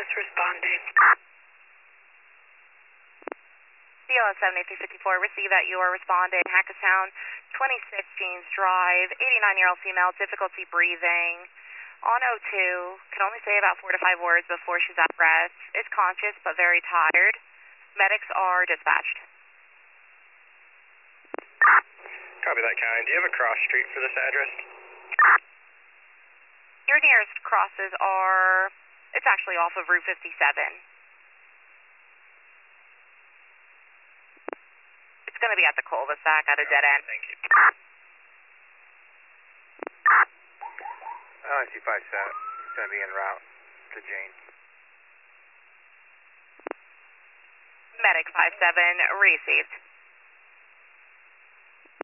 COS responding. COS 7354, receive that you are responding. Hackettstown, 26 Jeans Drive, 89-year-old female, difficulty breathing. On O2, can only say about 4 to 5 words before she's at rest. Is conscious but very tired. Medics are dispatched. Copy that, County. Do you have a cross street for this address? Your nearest crosses are, it's actually off of Route 57. It's going to be at the cul-de-sac at a dead end. Thank you. IC 57. It's going to be en route to Jane. Medic 57 received.